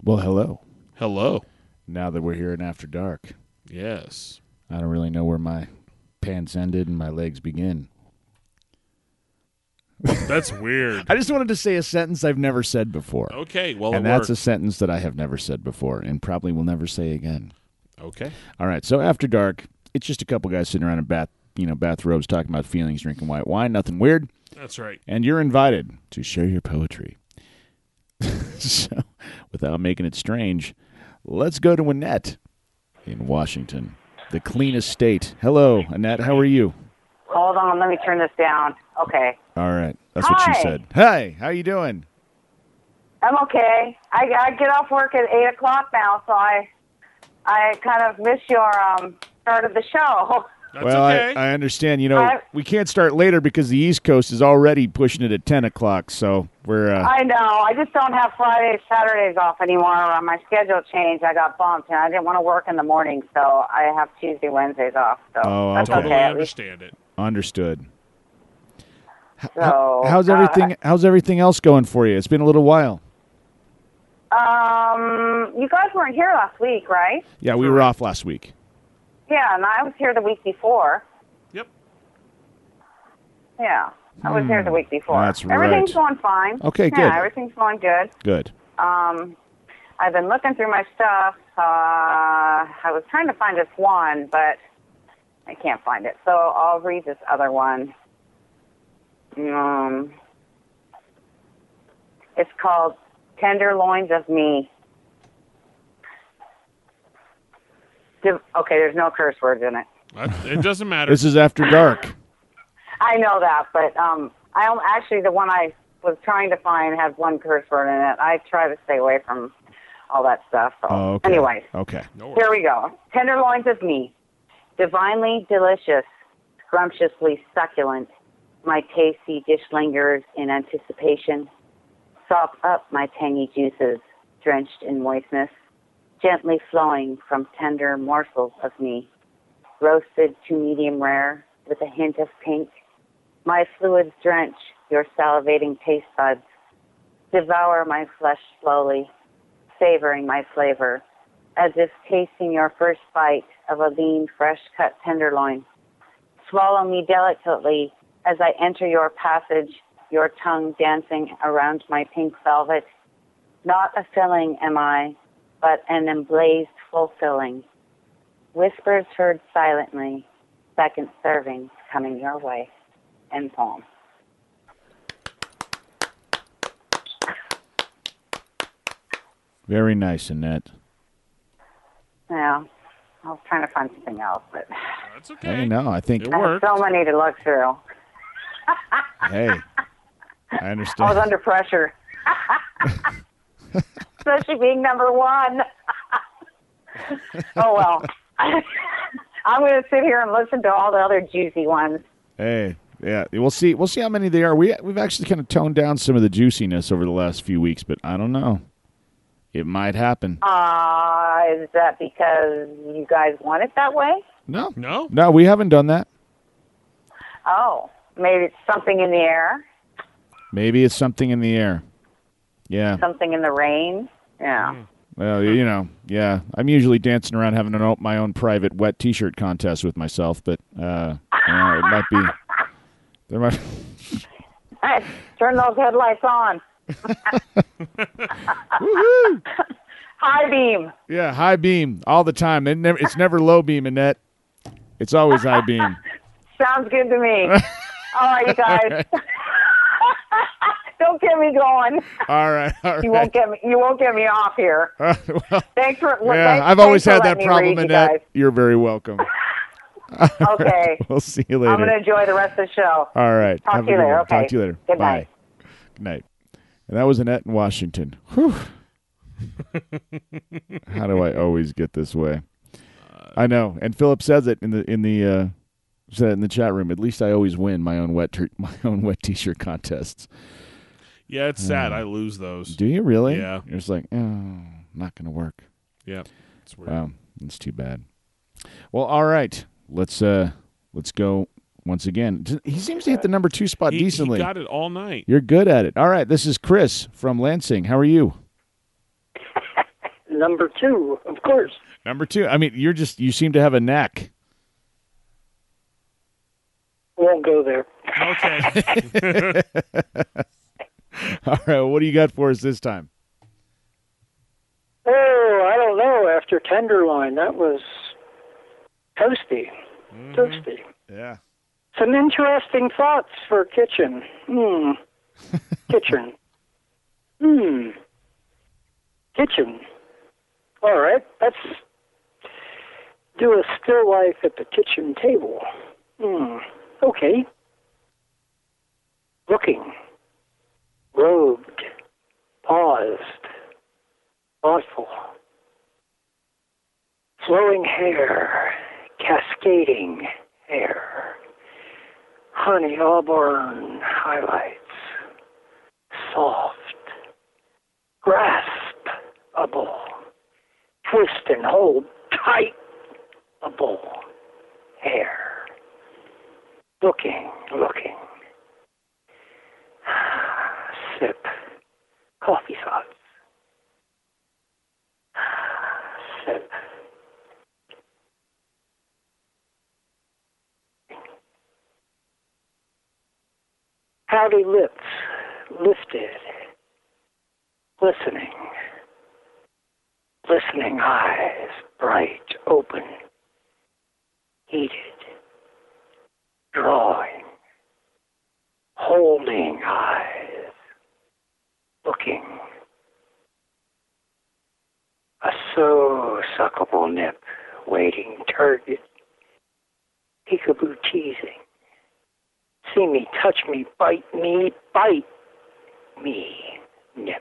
Well, hello. Hello. Now that we're here in After Dark, Yes. I don't really know where my pants ended and my legs begin. That's weird. I just wanted to say a sentence I've never said before. Okay, well, And it that's a worked. sentence that I have never said before and probably will never say again. Okay. All right, so After Dark, it's just a couple guys sitting around in bathrobes talking about feelings, drinking white wine, nothing weird. That's right. And you're invited to share your poetry. So, without making it strange, let's go to Annette in Washington, the cleanest state. Hello, Annette. How are you? Hold on, let me turn this down. Okay. All right. That's what she Hi. said. Hey, how you doing? I'm okay. I get off work at 8 o'clock now, so I kind of miss your start of the show. That's well, okay. I understand. You know, we can't start later because the East Coast is already pushing it at 10 o'clock, so we're... I know. I just don't have Fridays, Saturdays off anymore. My schedule changed. I got bumped, and I didn't want to work in the morning, so I have Tuesday, Wednesdays off. So Oh, that's okay. Totally okay. At least. understand it. Understood. So, How's everything else going for you? It's been a little while. You guys weren't here last week, right? Yeah, we were off last week. Yeah, and I was here the week before. Yep. Yeah, I was here the week before. That's right. Everything's going fine. Okay, good. Yeah, everything's going good. Good. I've been looking through my stuff. I was trying to find this one, but I can't find it. So I'll read this other one. It's called Tenderloins of Me. Okay, there's no curse words in it. It doesn't matter. This is After Dark. I know that, but actually the one I was trying to find has one curse word in it. I try to stay away from all that stuff. So, Oh, okay. anyways, Okay. No here worries. we go. Tenderloins of me, divinely delicious, scrumptiously succulent. My tasty dish lingers in anticipation. Sop up my tangy juices, drenched in moistness, gently flowing from tender morsels of me. Roasted to medium rare with a hint of pink. My fluids drench your salivating taste buds. Devour my flesh slowly, savoring my flavor, as if tasting your first bite of a lean, fresh-cut tenderloin. Swallow me delicately as I enter your passage, your tongue dancing around my pink velvet. Not a filling am I, but an emblazed fulfilling. Whispers heard silently, second serving coming your way. End poem. Very nice, Annette. Yeah, I was trying to find something else, but That's okay. Hey, no, I think... It I have worked. so many to look through. Hey, I I understand. was under pressure. Especially being number one. Oh, well. I'm going to sit here and listen to all the other juicy ones. Hey, yeah, we'll see. We'll see how many they are. We've actually kind of toned down some of the juiciness over the last few weeks, but I don't know. It might happen. Is that because you guys want it that way? No, No? we haven't done that. Oh, maybe it's something in the air, Maybe it's something in the air. Yeah. something in the rain. Yeah. Well, you know, yeah. I'm usually dancing around having my own private wet T-shirt contest with myself, but you know, it might be. There might. Hey, turn those headlights on. Woohoo! High beam. Yeah, high beam all the time. It's never low beam, Annette. It's always high beam. Sounds good to me. All right, you guys. Don't get me going. All right. You won't get me. You won't get me off here. Well, Thanks for. yeah, thanks, I've always thanks had for that letting me problem, read, Annette. You guys. You're very welcome. Okay. We'll see you later. I'm going to enjoy the rest of the show. All right. Talk Have to you a good later. one. Okay. Talk to you later. Good Bye. night. Good night. And that was Annette in Washington. Whew. How do I always get this way? I know. And Philip says it said it in the chat room. At least I always win my own wet T-shirt contests. Yeah, it's sad. I lose those. Do you really? Yeah. You're just like, oh, not going to work. Yeah. It's weird. Wow, that's too bad. Well, all right. Let's go once again. He seems to hit the number 2 spot decently. He got it all night. You're good at it. All right, this is Chris from Lansing. How are you? Number 2, of course. Number 2. I mean, you seem to have a knack. Won't go there. Okay. All right, what do you got for us this time? Oh, I don't know. After Tenderloin, that was toasty. Toasty. Yeah. Some interesting thoughts for kitchen. Kitchen. Kitchen. All right, let's do a still life at the kitchen table. Okay. Looking. Robed. Paused. Thoughtful. Flowing hair. Cascading hair. Honey auburn highlights. Soft. Graspable. Twist and hold tight-able hair. Looking. Sip. Coffee thoughts. Sip. Pouty lips lifted. Listening. Listening eyes bright open. Heated. Drawing. Holding eyes. Looking. A so-suckable nip, waiting target. Peekaboo teasing. See me, touch me, bite me, nip.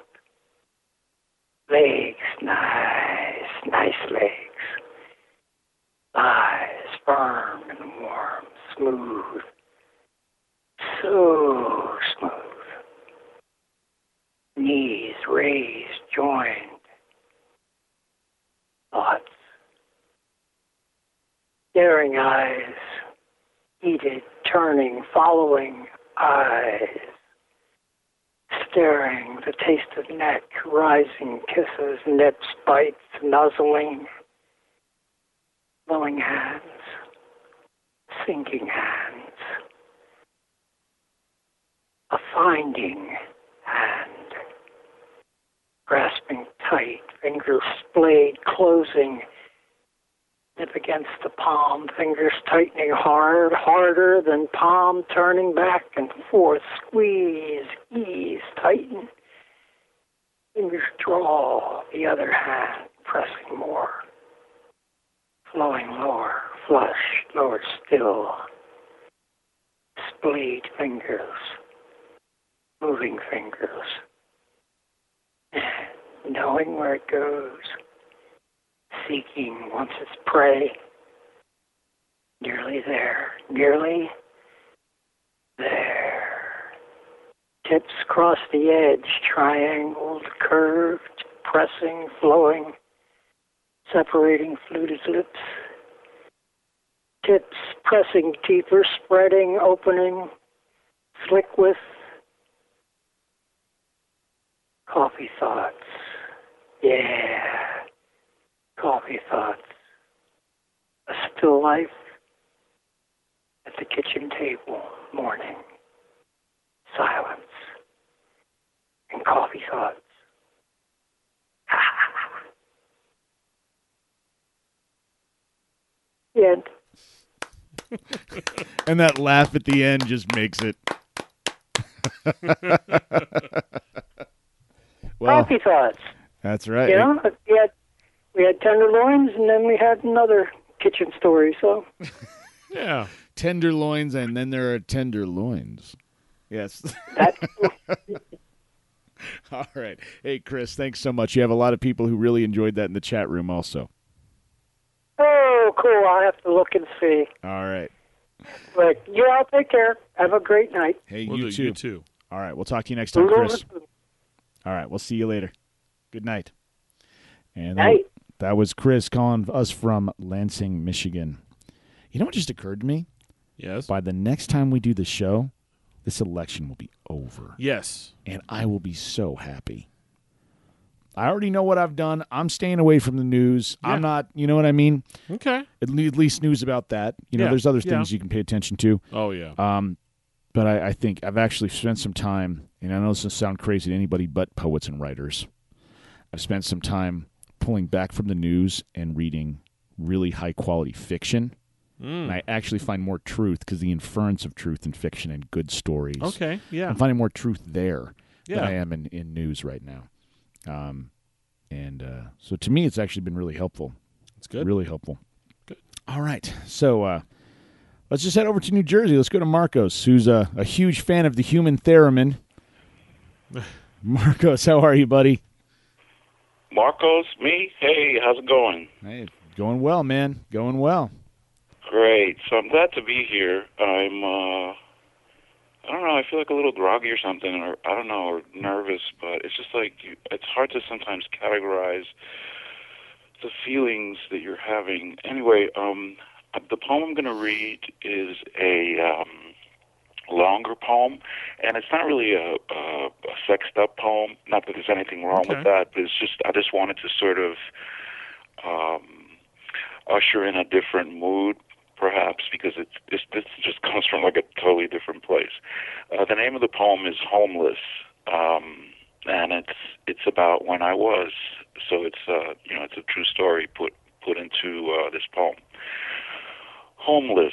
Legs, nice legs. Thighs, firm and warm, smooth. So smooth. Knees raised, joined. Thoughts. Staring eyes, heated, turning, following eyes. Staring, the taste of neck, rising kisses, nips, bites, nuzzling. Flowing hands, sinking hands. A finding hand. Grasping tight, fingers splayed, closing. Nip against the palm, fingers tightening hard, harder than palm, turning back and forth, squeeze, ease, tighten. Fingers draw, the other hand pressing more. Flowing lower, flush, lower still. Splayed fingers, moving fingers. Knowing where it goes. Seeking once its prey. Nearly there. Nearly there. Tips cross the edge, triangled, curved, pressing, flowing, separating fluted lips. Tips pressing deeper, spreading, opening, slick with. Coffee thoughts. Yeah. Coffee thoughts. A still life at the kitchen table, morning. Silence. And coffee thoughts. The end. And that laugh at the end just makes it. Well, Coffee thoughts. That's right. You know, we had tenderloins, and then we had another kitchen story. So Yeah. Tenderloins, and then there are tenderloins. Yes. All right. Hey, Chris, thanks so much. You have a lot of people who really enjoyed that in the chat room also. Oh, cool. I'll have to look and see. All right. But you all take care. Have a great night. Hey, We'll you do too. you too. All right. We'll talk to you next time, Chris. All right. We'll see you later. Good night. And Night. that was Chris calling us from Lansing, Michigan. You know what just occurred to me? Yes. By the next time we do the show, this election will be over. Yes. And I will be so happy. I already know what I've done. I'm staying away from the news. Yeah. I'm not, you know what I mean? Okay. At least news about that. You know, Yeah, there's other yeah. things you can pay attention to. Oh, yeah. But I think I've actually spent some time, and I know this will sound crazy to anybody but poets and writers. I've spent some time pulling back from the news and reading really high-quality fiction. And I actually find more truth because the inference of truth in fiction and good stories. Okay, yeah. I'm finding more truth there than Yeah. I am in news right now. So to me, it's actually been really helpful. It's good. Really helpful. Good. All right. So let's just head over to New Jersey. Let's go to Marcos, who's a huge fan of the human theremin. Marcos, how are you, buddy? Marcos, me? Hey, how's it going? Hey, going well, man. Going well. Great. So I'm glad to be here. I don't know, I feel like a little groggy or something, or I don't know, or nervous, but it's just like, it's hard to sometimes categorize the feelings that you're having. Anyway, the poem I'm going to read is a longer poem, and it's not really a sexed up poem. Not that there's anything wrong with that, but it's just, I just wanted to sort of usher in a different mood, perhaps, because this just comes from like a totally different place. The name of the poem is Homeless, and it's about when I was. So it's it's a true story put into this poem. Homeless.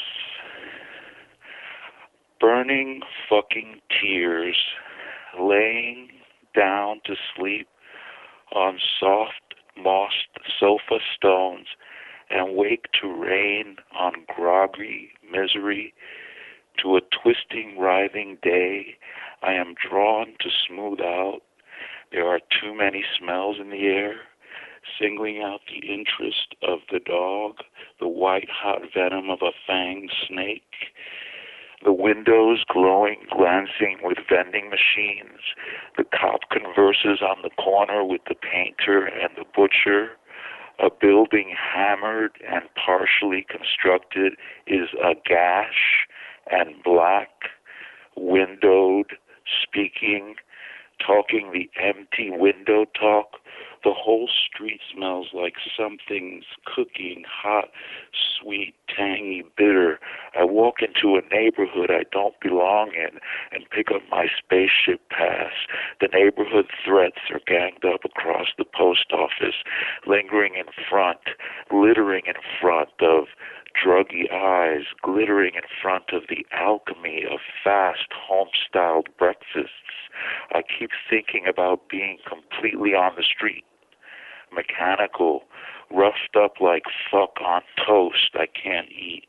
Burning fucking tears, laying down to sleep on soft mossed sofa stones, and wake to rain on groggy misery, to a twisting, writhing day I am drawn to smooth out. There are too many smells in the air, singling out the interest of the dog, the white-hot venom of a fanged snake, the windows glowing, glancing with vending machines, the cop converses on the corner with the painter and the butcher. A building hammered and partially constructed is a gash and black, windowed, speaking, talking the empty window talk. The whole street smells like something's cooking, hot, sweet, tangy, bitter. I walk into a neighborhood I don't belong in and pick up my spaceship pass. The neighborhood threats are ganged up across the post office, lingering in front, littering in front of druggy eyes, glittering in front of the alchemy of fast, home-styled breakfasts. I keep thinking about being completely on the street, mechanical, roughed up like fuck on toast I can't eat.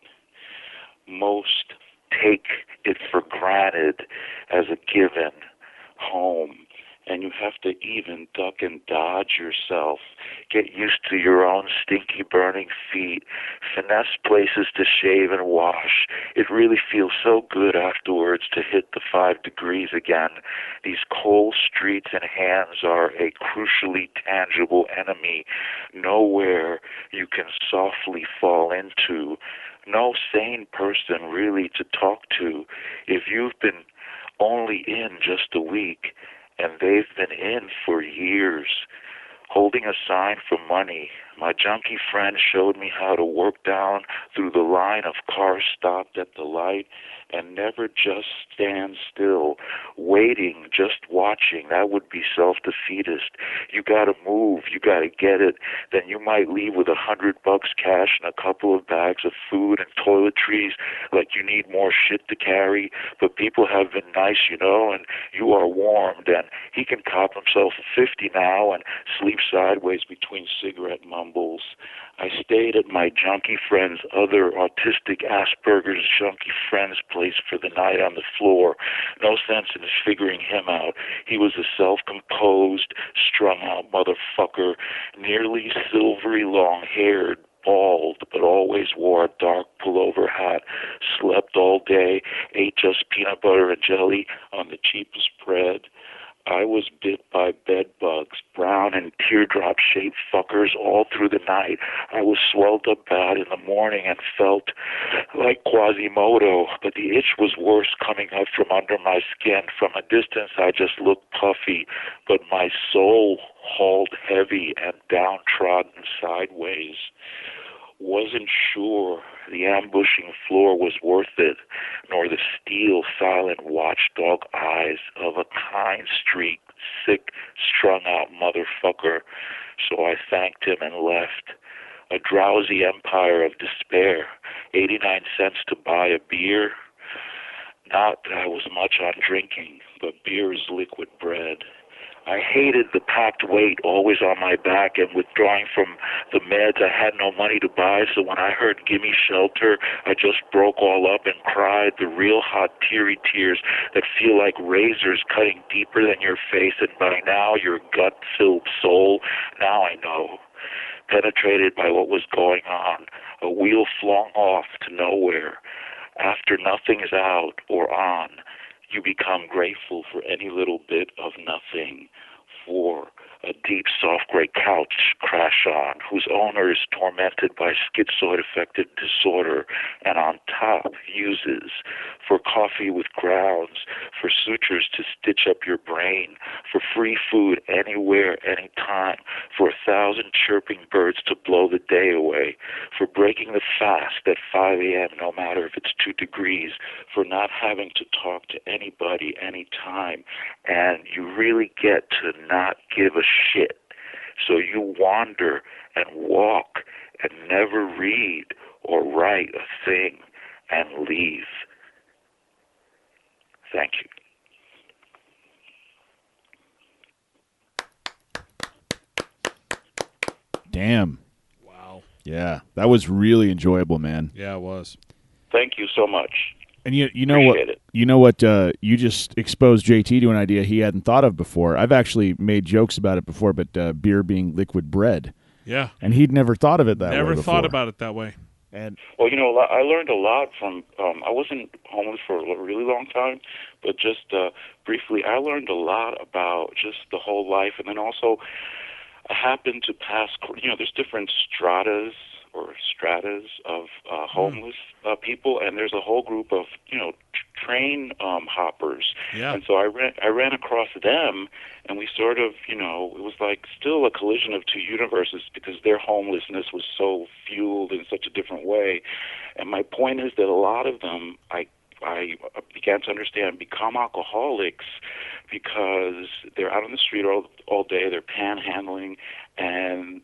Most take it for granted as a given home, and you have to even duck and dodge yourself, get used to your own stinky burning feet, finesse places to shave and wash. It really feels so good afterwards to hit the 5 degrees again. These cold streets and hands are a crucially tangible enemy. Nowhere you can softly fall into. No sane person really to talk to. If you've been only in just a week, and they've been in for years, holding a sign for money. My junkie friend showed me how to work down through the line of cars stopped at the light and never just stand still, waiting, just watching. That would be self-defeatist. You got to move. You got to get it. Then you might leave with $100 cash and a couple of bags of food and toiletries, like you need more shit to carry. But people have been nice, and you are warmed. And he can cop himself a 50 now and sleep sideways between cigarette mumbles. I stayed at my junkie friend's other autistic Asperger's junkie friend's place for the night on the floor. No sense in figuring him out. He was a self-composed, strung-out motherfucker, nearly silvery long-haired, bald, but always wore a dark pullover hat, slept all day, ate just peanut butter and jelly on the cheapest bread. I was bit by bed bugs, brown and teardrop teardrop-shaped fuckers all through the night. I was swelled up bad in the morning and felt like Quasimodo, but the itch was worse coming up from under my skin. From a distance, I just looked puffy, but my soul hauled heavy and downtrodden sideways. Wasn't sure the ambushing floor was worth it, nor the steel, silent watchdog eyes of a kind-streaked, sick, strung-out motherfucker. So I thanked him and left. A drowsy empire of despair, 89 cents to buy a beer. Not that I was much on drinking, but beer is liquid bread. I hated the packed weight always on my back, and withdrawing from the meds I had no money to buy, so when I heard Gimme Shelter, I just broke all up and cried the real hot teary tears that feel like razors cutting deeper than your face, and by now your gut-filled soul, now I know. Penetrated by what was going on, a wheel flung off to nowhere. After nothing is out or on, you become grateful for any little bit of nothing, for a deep, soft gray couch crash on, whose owner is tormented by schizoid-affected disorder, and on top uses for coffee with grounds, for sutures to stitch up your brain, for free food anywhere, anytime, for 1,000 chirping birds to blow the day away, for breaking the fast at 5 a.m. no matter if it's 2 degrees, for not having to talk to anybody anytime, and you really get to not give a shit. So you wander and walk and never read or write a thing and leave. Thank you. Damn. Wow. Yeah, that was really enjoyable, man. Yeah, it was. Thank you so much. And you know what? Appreciate it. You know what? You just exposed JT to an idea he hadn't thought of before. I've actually made jokes about it before, but beer being liquid bread, Yeah. and he'd never thought of it that way Never before. thought about it that way. And Well, you know, I learned a lot from, I wasn't homeless for a really long time, but just briefly, I learned a lot about just the whole life. And then also, I happened to pass, you know, there's different stratas of homeless people, and there's a whole group of, you know, train hoppers. Yeah. And so I ran across them, and we sort of, you know, it was like still a collision of two universes because their homelessness was so fueled in such a different way. And my point is that a lot of them, I began to understand, become alcoholics because they're out on the street all day, they're panhandling, and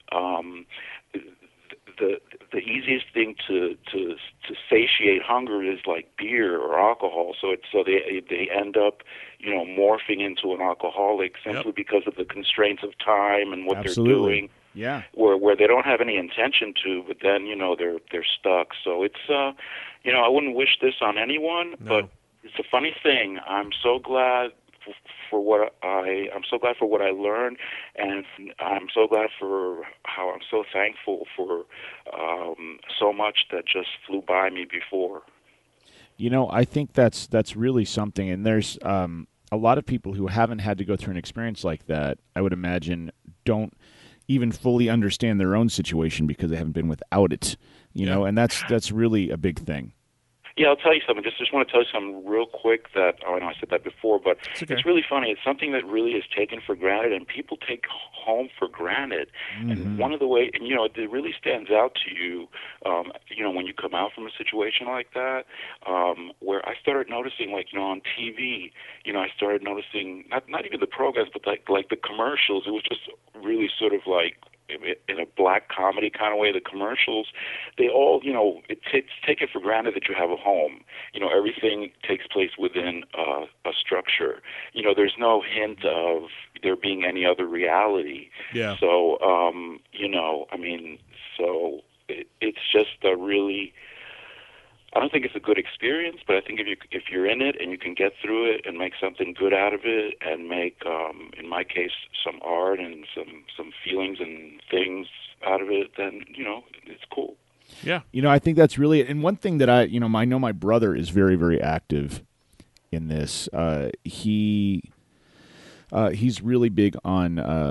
the easiest thing to satiate hunger is like beer or alcohol. So they end up, you know, morphing into an alcoholic simply because of the constraints of time and what Absolutely. they're doing. yeah, Where they don't have any intention to, but then, you know, they're stuck. So it's you know, I wouldn't wish this on anyone, but it's a funny thing. I'm so glad for what I'm so glad for what I learned, and I'm so glad for how I'm so thankful for so much that just flew by me before. you know, I think that's really something. And there's a lot of people who haven't had to go through an experience like that, I would imagine, don't even fully understand their own situation because they haven't been without it. You know, and that's really a big thing. Yeah, I'll tell you something. Just want to tell you something real quick that, I know I said that before, but it's really funny. It's something that really is taken for granted, and people take home for granted. And one of the ways, and, you know, it really stands out to you, you know, when you come out from a situation like that, where I started noticing, like, you know, on TV, you know, I started noticing, not even the programs, but like the commercials. It was just really sort of like, in a black comedy kind of way, the commercials, they all, you know, it's taken for granted that you have a home. You know, everything takes place within a structure. You know, there's no hint of there being any other reality. Yeah. So, you know, I mean, so it's just a really, I don't think it's a good experience, but I think if you're in it and you can get through it and make something good out of it and make, in my case, some art and some feelings and things out of it, then, you know, it's cool. Yeah. You know, I think that's really, and one thing that I know my brother is very, very active in this. He's really big on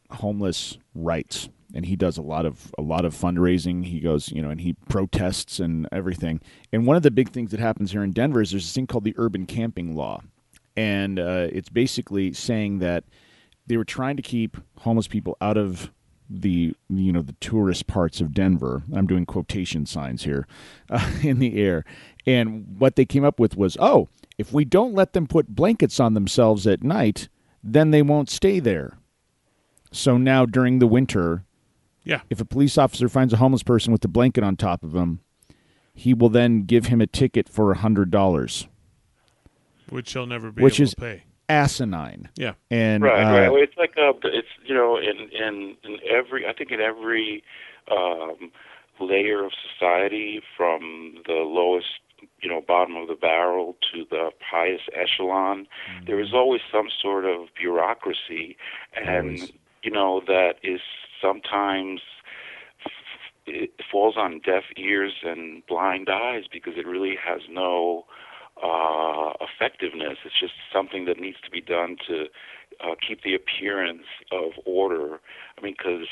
homeless rights, and he does a lot of fundraising. He goes, and he protests and everything. And one of the big things that happens here in Denver is there's this thing called the urban camping law, and it's basically saying that they were trying to keep homeless people out of the tourist parts of Denver. I'm doing quotation signs here in the air. And what they came up with was, if we don't let them put blankets on themselves at night, then they won't stay there. So now during the winter, if a police officer finds a homeless person with a blanket on top of him, he will then give him a ticket for $100. Which he'll never be able to pay. Asinine. Yeah. And right. Well, it's like it's in every layer of society, from the lowest bottom of the barrel to the highest echelon, there is always some sort of bureaucracy, and that is sometimes it falls on deaf ears and blind eyes because it really has no effectiveness. It's just something that needs to be done to keep the appearance of order. I mean, because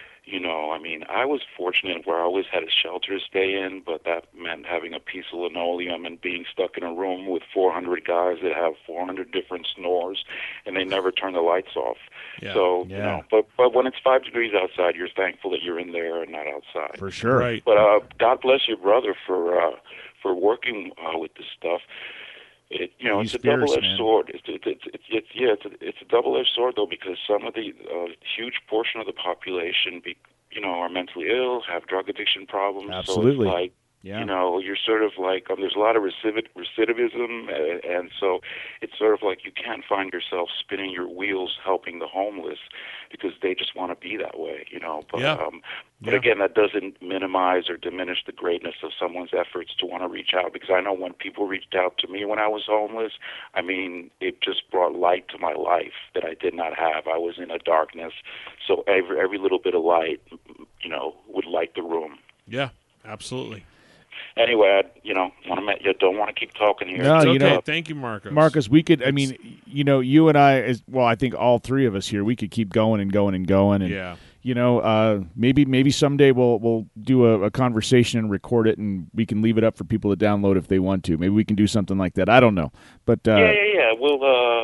I was fortunate where I always had a shelter to stay in, but that meant having a piece of linoleum and being stuck in a room with 400 guys that have 400 different snores, and they never turn the lights off. Yeah. So, but when it's 5 degrees outside, you're thankful that you're in there and not outside. For sure. Right. But God bless your brother for working with this stuff. It's a double-edged sword. It's a double-edged sword though, because some of the huge portion of the population, are mentally ill, have drug addiction problems. Absolutely. So it's like, you're sort of like there's a lot of recidivism, and so it's sort of like you can't find yourself spinning your wheels helping the homeless because they just want to be that way, But again, that doesn't minimize or diminish the greatness of someone's efforts to want to reach out, because I know when people reached out to me when I was homeless, I mean, it just brought light to my life that I did not have. I was in a darkness, so every little bit of light, would light the room. Yeah, absolutely. Anyway, don't want to keep talking here. No, okay. Thank you, Marcos. Marcos, we could. I mean, you and I, I think all three of us here, we could keep going and going and going. And maybe someday we'll do a conversation and record it, and we can leave it up for people to download if they want to. Maybe we can do something like that. I don't know, but yeah. Well,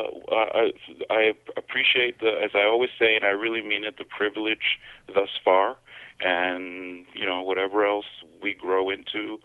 I appreciate as I always say, and I really mean it, the privilege thus far. And whatever else we grow into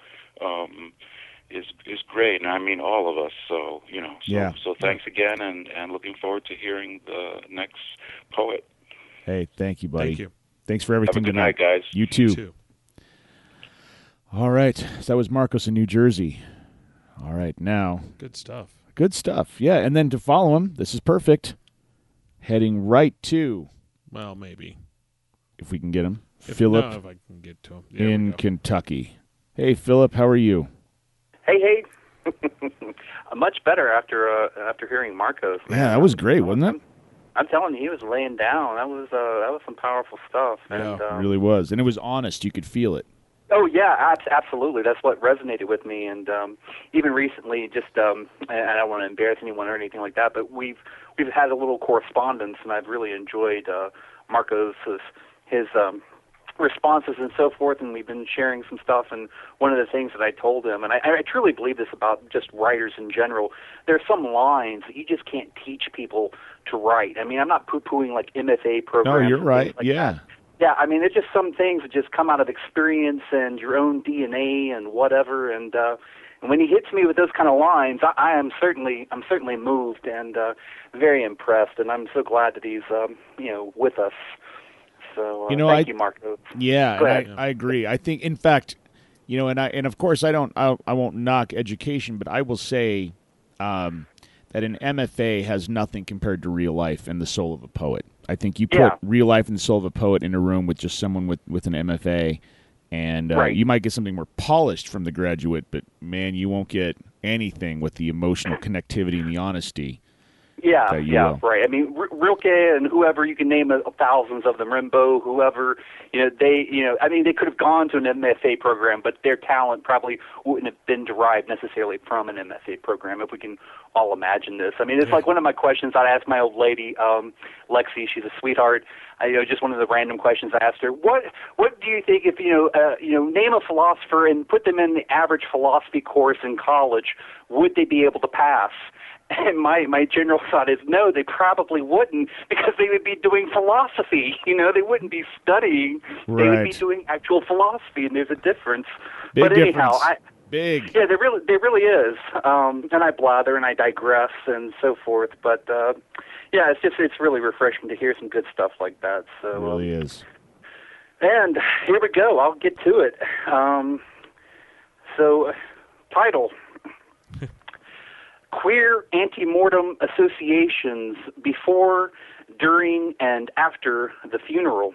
is great, and I mean all of us. So So thanks again, and looking forward to hearing the next poet. Hey, thank you, buddy. Thank you. Thanks for everything Have a good tonight, night, guys. You too. All right, so that was Marcos in New Jersey. All right, now good stuff. Yeah, and then to follow him, this is perfect. Heading right to, well, maybe if we can get him. Philip if I can get to him. in Kentucky. Hey, Philip, how are you? Hey. Much better after hearing Marcos. Man. Yeah, that was great, wasn't it? I'm telling you, he was laying down. That was some powerful stuff. Yeah, and, it really was, and it was honest. You could feel it. Oh yeah, absolutely. That's what resonated with me. And even recently, just and I don't want to embarrass anyone or anything like that, but we've had a little correspondence, and I've really enjoyed Marcos' his responses and so forth, and we've been sharing some stuff. And one of the things that I told him, and I truly believe this about just writers in general, there's some lines that you just can't teach people to write. I mean, I'm not poo-pooing like MFA programs. No, you're right. Like that. Yeah, I mean, it's just some things that just come out of experience and your own DNA and whatever. And when he hits me with those kind of lines, I'm certainly moved and very impressed. And I'm so glad that he's with us. So thank you, Marco. Yeah, I agree. I think, in fact, and of course, I won't knock education, but I will say that an MFA has nothing compared to real life and the soul of a poet. I think you put real life and the soul of a poet in a room with just someone with an MFA, and you might get something more polished from the graduate, but man, you won't get anything with the emotional connectivity and the honesty. Yeah, that you yeah, will. right. I mean, Rilke and whoever, you can name thousands of them, Rimbaud, whoever, they could have gone to an MFA program, but their talent probably wouldn't have been derived necessarily from an MFA program, if we can all imagine this. I mean, it's like one of my questions I asked my old lady, Lexi, she's a sweetheart. Just one of the random questions I asked her. What do you think if name a philosopher and put them in the average philosophy course in college, would they be able to pass? And my general thought is no, they probably wouldn't, because they would be doing philosophy. They wouldn't be studying. Right. They would be doing actual philosophy, and there's a difference. Big but anyhow, difference. Big. Yeah, there really is. And I blather and I digress and so forth. But yeah, it's really refreshing to hear some good stuff like that. So It really is. And here we go. I'll get to it. Title: Queer Antemortem Associations Before, During, and After the Funeral.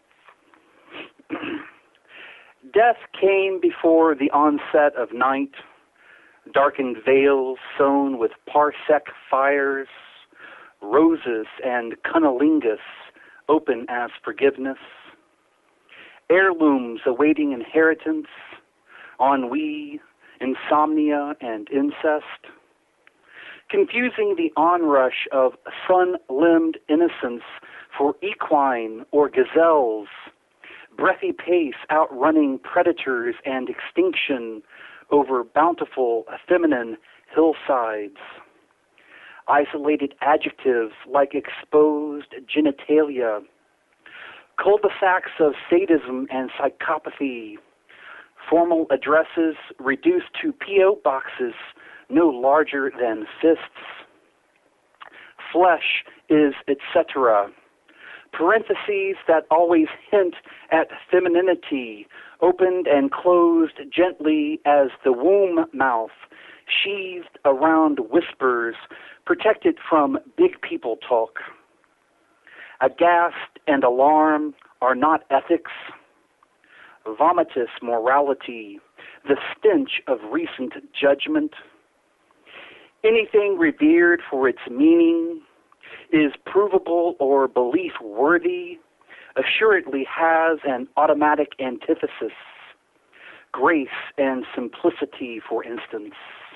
Death came before the onset of night, darkened veils sown with parsec fires, roses and cunnilingus open as forgiveness, heirlooms awaiting inheritance, ennui, insomnia, and incest, confusing the onrush of sun-limbed innocence for equine or gazelles, breathy pace outrunning predators and extinction over bountiful feminine hillsides, isolated adjectives like exposed genitalia, cul-de-sacs of sadism and psychopathy, formal addresses reduced to P.O. boxes no larger than fists. Flesh is etc. Parentheses that always hint at femininity, opened and closed gently as the womb mouth, sheathed around whispers, protected from big people talk. Aghast and alarm are not ethics. Vomitous morality, the stench of recent judgment. Anything revered for its meaning, is provable or belief worthy, assuredly has an automatic antithesis. Grace and simplicity, for instance.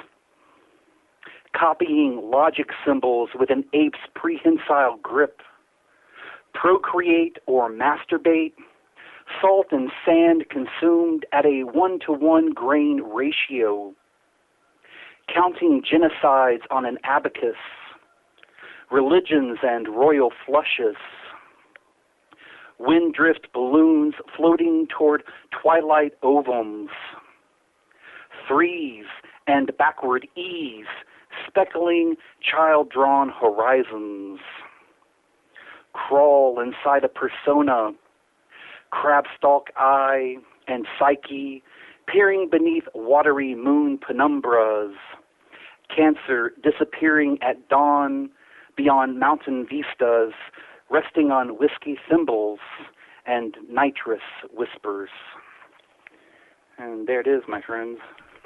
Copying logic symbols with an ape's prehensile grip. Procreate or masturbate. Salt and sand consumed at a 1-to-1 grain ratio. Counting genocides on an abacus. Religions and royal flushes. Wind-drift balloons floating toward twilight ovums. Threes and backward ease, speckling child-drawn horizons. Crawl inside a persona, crab-stalk eye and psyche, peering beneath watery moon penumbras. Cancer disappearing at dawn beyond mountain vistas, resting on whiskey thimbles and nitrous whispers. And there it is, my friends.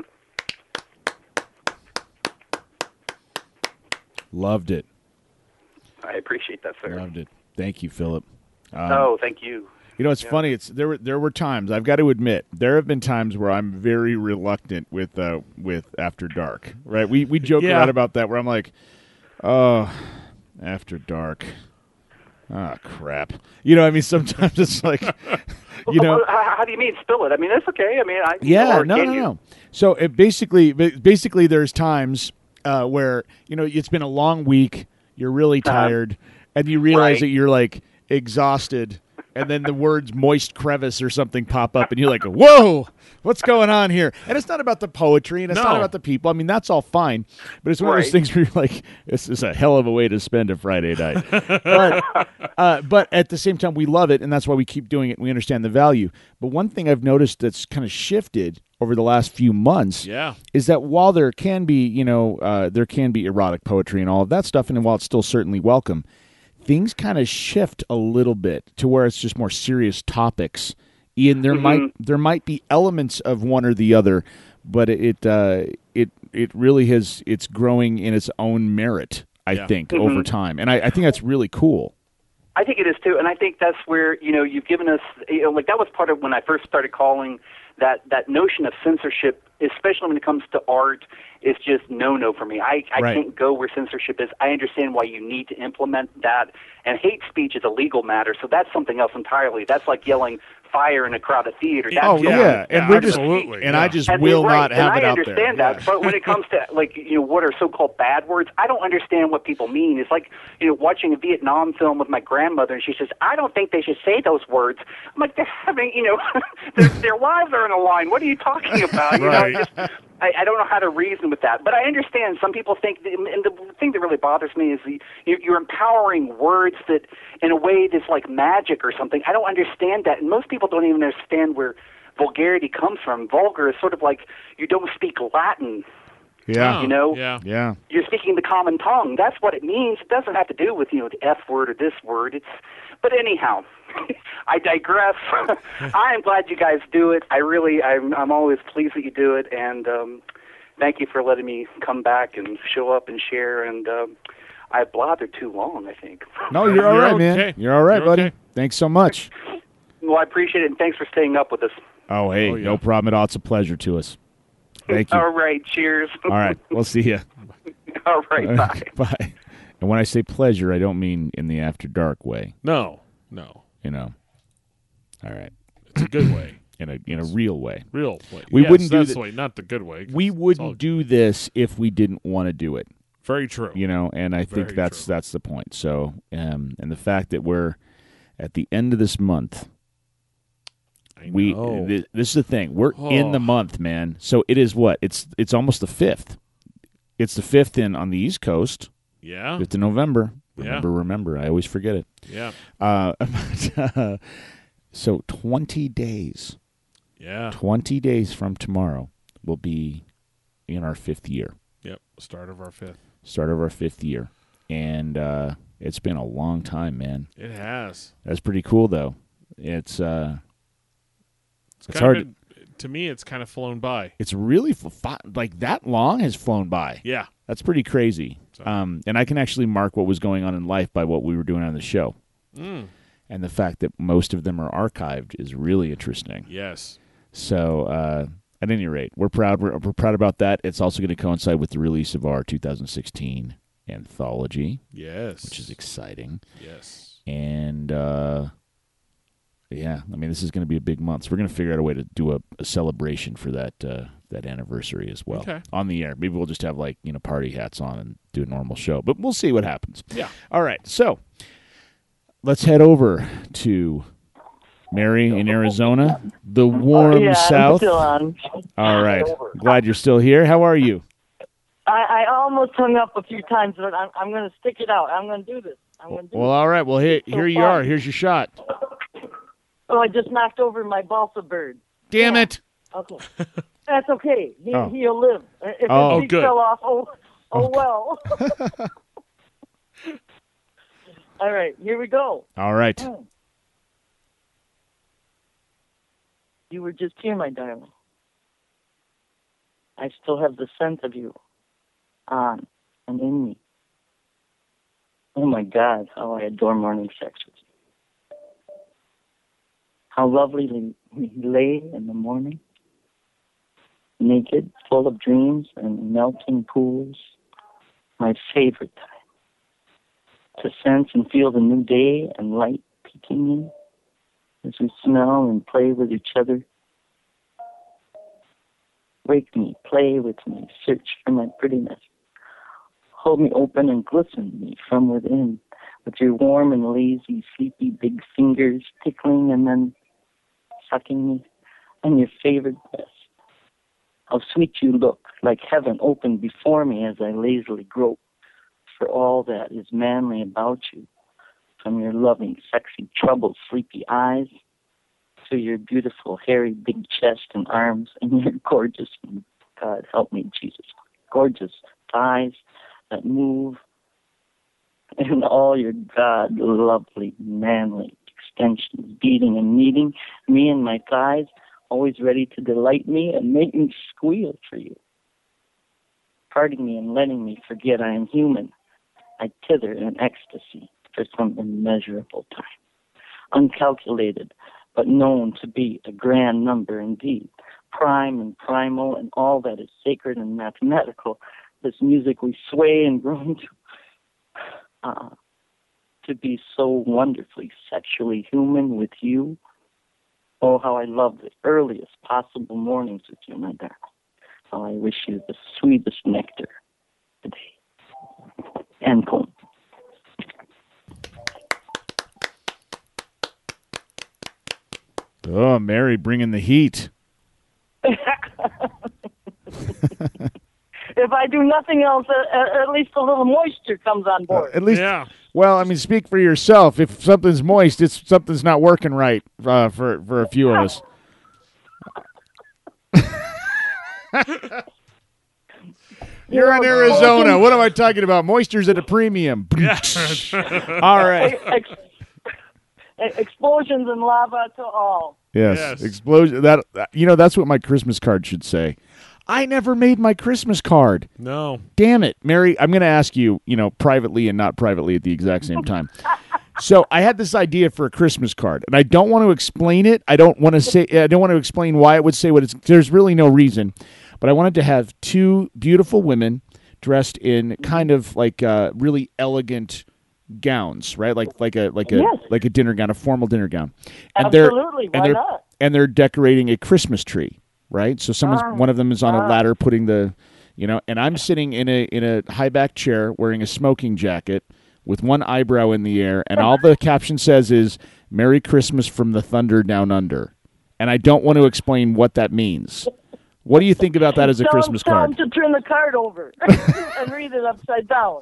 Loved it. I appreciate that, sir. Loved it. Thank you, Philip. Thank you. You know, it's funny. There were times, I've got to admit, there have been times where I'm very reluctant with After Dark. Right? We joke around about that, where I'm like, oh, After Dark. Ah, crap. You know, I mean, sometimes it's like, you know. How do you mean spill it? I mean, that's okay. I mean, no. So basically, there's times where, you know, it's been a long week, you're really tired, and you realize that you're like exhausted, and then the words moist crevice or something pop up, and you're like, whoa, what's going on here? And it's not about the poetry, and it's not about the people. I mean, that's all fine. But it's one of those things where you're like, this is a hell of a way to spend a Friday night. But at the same time, we love it, and that's why we keep doing it, and we understand the value. But one thing I've noticed that's kind of shifted over the last few months is that while there can be, you know, there can be erotic poetry and all of that stuff, and while it's still certainly welcome, things kind of shift a little bit to where it's just more serious topics. And there might be elements of one or the other, but it really has, it's growing in its own merit. I think, over time. And I think that's really cool. I think it is too, and I think that's where you've given us like that was part of when I first started calling that notion of censorship, especially when it comes to art, is just no for me. I can't go where censorship is. I understand why you need to implement that, and hate speech is a legal matter, so that's something else entirely. That's like yelling fire in a crowded theater. That's and we're just absolutely, and I just will not have it out there. I understand that, but when it comes to what are so-called bad words, I don't understand what people mean. It's like watching a Vietnam film with my grandmother, and she says, "I don't think they should say those words." I'm like, they're having their lives are on the line. What are you talking about? Right. I don't know how to reason with that, but I understand some people think, and the thing that really bothers me is you're empowering words that, in a way, that's like magic or something. I don't understand that, and most people don't even understand where vulgarity comes from. Vulgar is sort of like you don't speak Latin. Yeah. Yeah. You're speaking the common tongue. That's what it means. It doesn't have to do with the F word or this word. But anyhow, I digress. I am glad you guys do it. I'm always pleased that you do it, and thank you for letting me come back and show up and share. And I blathered too long, I think. No, you're all right, okay. man. You're all right, buddy. Okay. Thanks so much. Well, I appreciate it, and thanks for staying up with us. Oh, hey, no problem at all. It's a pleasure to us. Thank you. All right, cheers. All right, we'll see you. All right, bye. Bye. And when I say pleasure, I don't mean in the after dark way. No. All right. It's a good way. In a real way. Real way. We wouldn't do that's that. the way, not the good way. We wouldn't do this if we didn't want to do it. Very true. And I think that's the point. So, and the fact that we're at the end of this month, this is the thing. We're in the month, man. So it is what? It's almost the 5th. It's the 5th on the East Coast. Yeah. 5th of November. Yeah. Remember. I always forget it. Yeah. So 20 days. Yeah. 20 days from tomorrow will be in our 5th year. Yep. Start of our 5th. Start of our 5th year. And it's been a long time, man. It has. That's pretty cool, though. It's hard. To me, it's kind of flown by. It's really like that long has flown by. Yeah. That's pretty crazy. So. And I can actually mark what was going on in life by what we were doing on the show. And the fact that most of them are archived is really interesting. Yes. So, at any rate, we're proud. We're proud about that. It's also going to coincide with the release of our 2016 anthology. Yes. Which is exciting. Yes. And, yeah, I mean, this is going to be a big month. So we're going to figure out a way to do a celebration for that anniversary as well. Okay. On the air. Maybe we'll just have, party hats on and do a normal show. But we'll see what happens. Yeah. All right. So let's head over to Mary in Arizona, the warm South. I'm still on. All right. Glad you're still here. How are you? I almost hung up a few times, but I'm going to stick it out. I'm going to do this. Well, all right. Well, here you are. Here's your shot. Oh, I just knocked over my balsa bird. Damn it. Okay. That's okay. He'll live. If he good. fell off, well. All right, here we go. All right. You were just here, my darling. I still have the scent of you on and in me. Oh, my God, how I adore morning sex with you. How lovely we lay in the morning, naked, full of dreams and melting pools. My favorite time. To sense and feel the new day and light peeking in as we smell and play with each other. Wake me, play with me, search for my prettiness. Hold me open and glisten me from within with your warm and lazy, sleepy big fingers tickling and then sucking me on your favorite breast. How sweet you look, like heaven opened before me as I lazily grope for all that is manly about you, from your loving, sexy, troubled, sleepy eyes to your beautiful, hairy, big chest and arms and your gorgeous, God help me, Jesus, gorgeous thighs that move and all your God lovely, manly extensions beating and kneading me and my thighs, always ready to delight me and make me squeal for you, parting me and letting me forget I am human I tither in ecstasy for some immeasurable time, uncalculated, but known to be a grand number indeed, prime and primal and all that is sacred and mathematical, this music we sway and groan to be so wonderfully sexually human with you. Oh, how I love the earliest possible mornings with you, my darling. How I wish you the sweetest nectar today. End poem. Oh, Mary bringing the heat. If I do nothing else, at least a little moisture comes on board. At least, Yeah. well, I mean, speak for yourself. If something's moist, something's not working right for a few of us. You're in Arizona. What am I talking about? Moisture's at a premium. All right. Explosions and lava to all. Yes. Explosion. That's what my Christmas card should say. I never made my Christmas card. No. Damn it, Mary. I'm going to ask you, privately and not privately at the exact same time. So I had this idea for a Christmas card, and I don't want to explain it. I don't want to explain why it would say what it's. There's really no reason, but I wanted to have two beautiful women dressed in kind of like really elegant gowns, right? Like a dinner gown, a formal dinner gown. And Absolutely. Why not? And they're decorating a Christmas tree. Right, so one of them is on a ladder putting the, and I'm sitting in a high back chair wearing a smoking jacket with one eyebrow in the air, and all the caption says is "Merry Christmas from the Thunder Down Under," and I don't want to explain what that means. What do you think about that as a Christmas card? Tell him to turn the card over and read it upside down.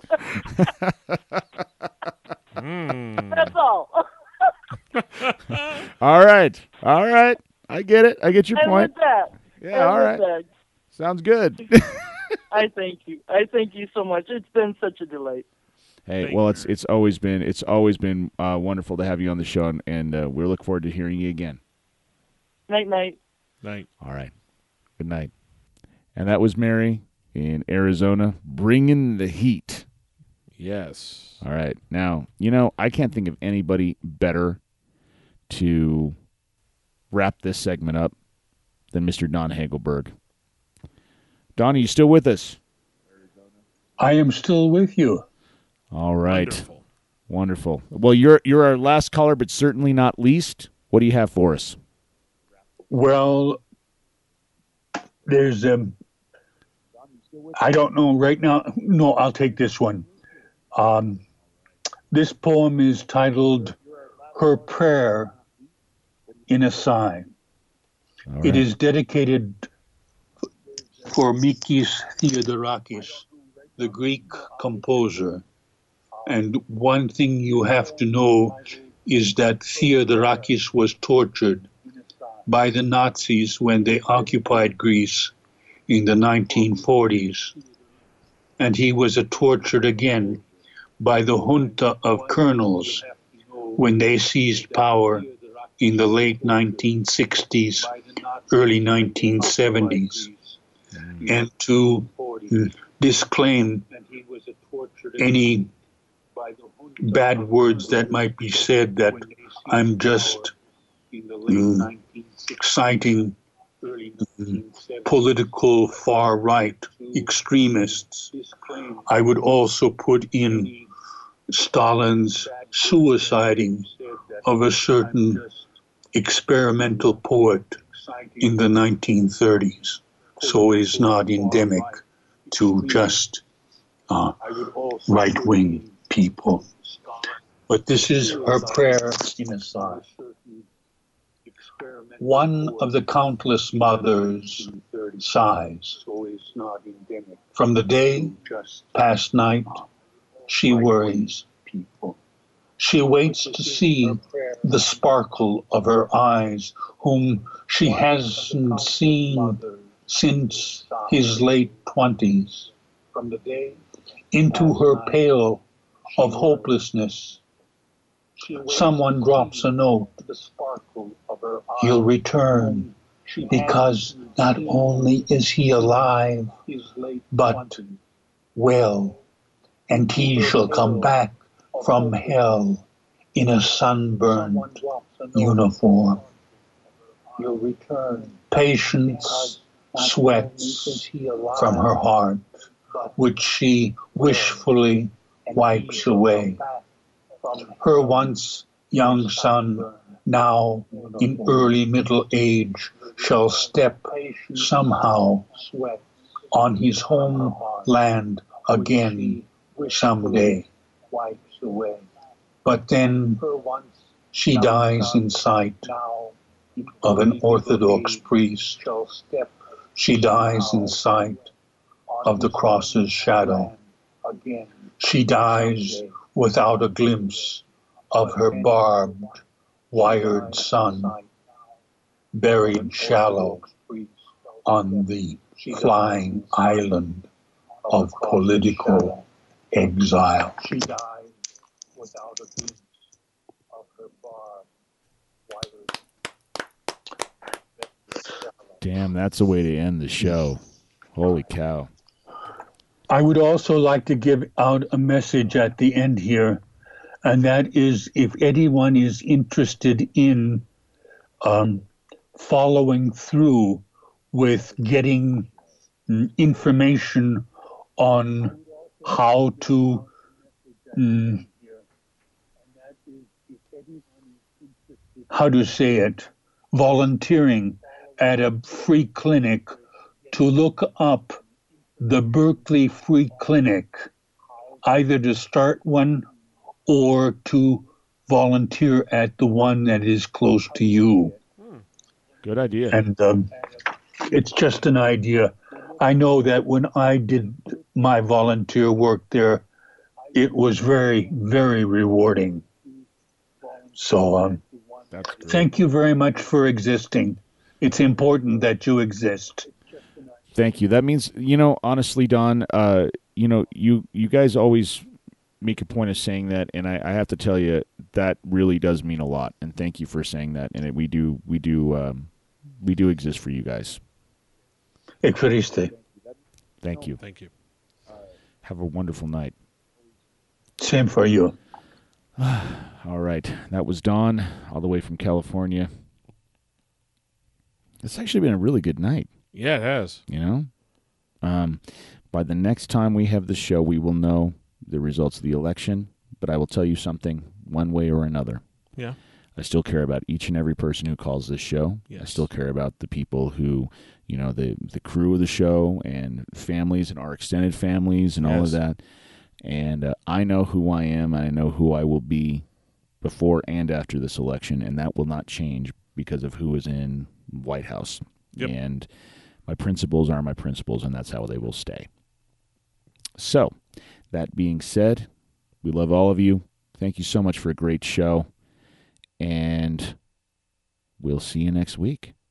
That's all. All right. I get it. I get your point. With that, yeah, all right. That, sounds good. I thank you. I thank you so much. It's been such a delight. Hey, well, it's always been wonderful to have you on the show, and we look forward to hearing you again. Night. All right. Good night. And that was Mary in Arizona, bringing the heat. Yes. All right. Now, I can't think of anybody better to wrap this segment up than Mr. Don Hagelberg. Don, are you still with us? I am still with you. All right. Wonderful. Well, you're our last caller, but certainly not least. What do you have for us? Well, there's I don't know right now. No, I'll take this one. This poem is titled "Her Prayer in a Sigh." Right. It is dedicated for Mikis Theodorakis, the Greek composer. And one thing you have to know is that Theodorakis was tortured by the Nazis when they occupied Greece in the 1940s. And he was tortured again by the junta of colonels when they seized power in the late 1960s, early 1970s. And to disclaim any bad words that might be said, that I'm just citing political far-right extremists. I would also put in Stalin's suiciding of a certain experimental poet in the 1930s. So it is not endemic to just right-wing people. But this is her prayer in a sigh. One of the countless mothers sighs. From the day past night, she worries. She waits to see the sparkle of her eyes, whom she hasn't seen since his late 20s. Into her pail of hopelessness, someone drops a note. He'll return, because not only is he alive, but well and he shall come back from hell in a sunburned uniform. Patience sweats from her heart, which she wishfully wipes away. Her once young son, now in early middle age, shall step somehow on his homeland again someday. But then she dies in sight of an Orthodox priest. She dies in sight of the cross's shadow. She dies without a glimpse of her barbed, wired son, buried shallow on the flying island of political exile. She died without a glimpse of her barbed, wired. Damn, that's a way to end the show. Holy cow. I would also like to give out a message at the end here, and that is if anyone is interested in following through with getting information on how to volunteering at a free clinic, to look up the Berkeley Free Clinic, either to start one or to volunteer at the one that is close to you. Good idea. And it's just an idea. I know that when I did my volunteer work there, it was very, very rewarding. So thank you very much for existing. It's important that you exist. Thank you. That means, honestly, Don, you guys always make a point of saying that, and I have to tell you that really does mean a lot. And thank you for saying that. And we do exist for you guys. Existe. Thank you. Thank you. Have a wonderful night. Same for you. All right. That was Don, all the way from California. It's actually been a really good night. Yeah, it has. By the next time we have the show, we will know the results of the election. But I will tell you something, one way or another. Yeah. I still care about each and every person who calls this show. Yes. I still care about the people who, the crew of the show and families and our extended families and all of that. And I know who I am, and I know who I will be before and after this election, and that will not change because of who is in White House. Yep. And my principles are my principles, and that's how they will stay. So, that being said, we love all of you. Thank you so much for a great show, and we'll see you next week.